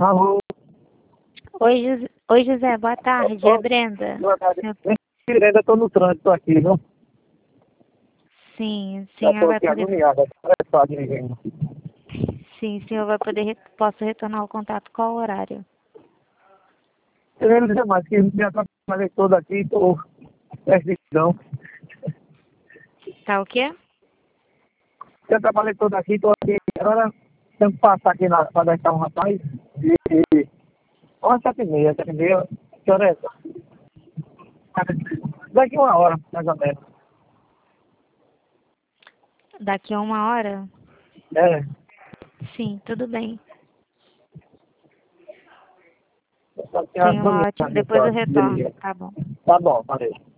Alô, Oi, José, boa tarde. É Brenda. boa tarde. Ainda estou no trânsito aqui, viu? Sim, o Já senhor estou vai aqui poder. agoniado, estressado dirigindo. Sim, o senhor vai poder. Posso retornar o contato qual horário? Eu quero dizer mais que me atrapalhei todo aqui, estou perdição. Tá o quê? Eu atrapalhei todo aqui, estou aqui. Agora tenho que passar aqui para deixar um rapaz. E. Olha, 7h30, 7h30. Que hora é essa? Daqui uma hora, mais ou menos. Daqui a 1 hora? É. Sim, tudo bem. Só tem Tenha uma agoniado ótima. aqui Depois eu só, retorno. dirigindo. Tá bom. Tá bom, valeu.